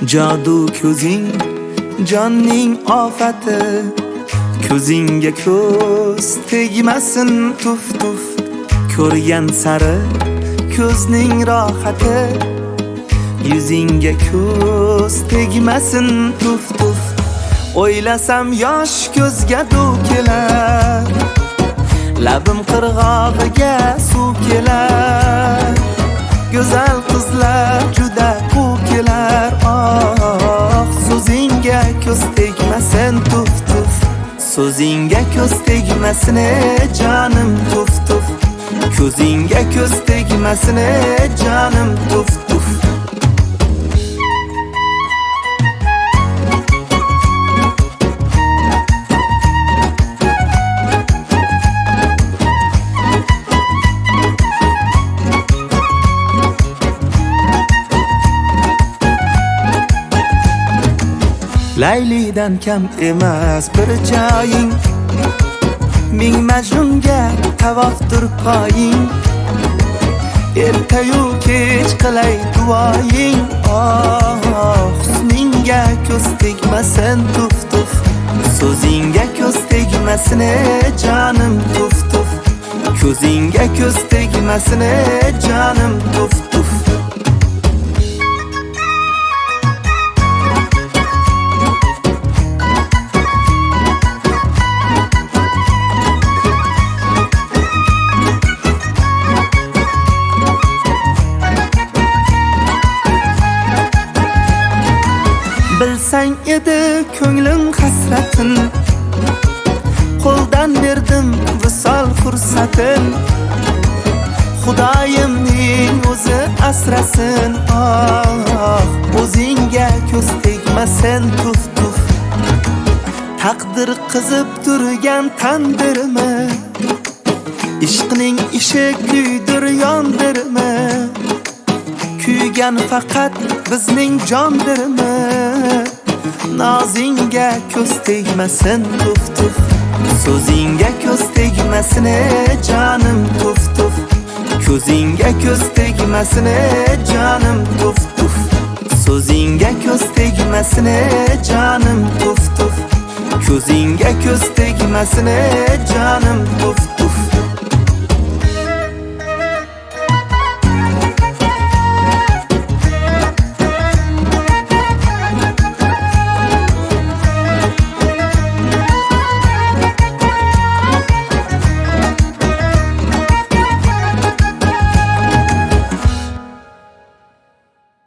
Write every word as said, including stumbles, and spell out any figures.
Jadu ko'zing jonning ofati, ko'zingga ko'z tegmasin tuf tuf. Ko'rgan sari ko'zning rohati, yuzingga ko'z tegmasin tuf tuf. O'ylasam yosh ko'zga duv kelar, labim qirg'og'iga suv kelar. Go'zal qizlar juda quv kelar. Oh, so'zingga ko'z tegmasin tuf tuf. So'zingga ko'z tegmasin ey jonim tuf tuf. Ko'zingga ko'z tegmasin ey jonim tuf tuf. Laylidan kam emas bir joying, ming majnunga tavofdir poying. Ertayu kech qilay duoying. Oh, husningga ko'z tegmasin tuf tuf. So'zingga ko'z tegmasin ey jonim tuf tuf. Ko'zingga ko'z tegmasin ey jonim tuf tuf. Bilsang edi ko'nglim hasratin, qo'ldan berdim visol fursatin. Xudoyimning o'zi asrasin. Oh, o'zingga ko'z tegmasin tuf tuf. Taqdir qizib turgan tandirmi, ishqning ishi kuydir yondirmi. Kuygan faqat bizning jondirmi. Nozingga ko'z tegmasin tuf tuf. So'zingga ko'z tegmasin ey jonim tuf tuf. Ko'zingga ko'z tegmasin ey jonim tuf tuf. So'zingga ko'z tegmasin ey jonim tuf tuf. Ko'zingga ko'z tegmasin ey jonim tuf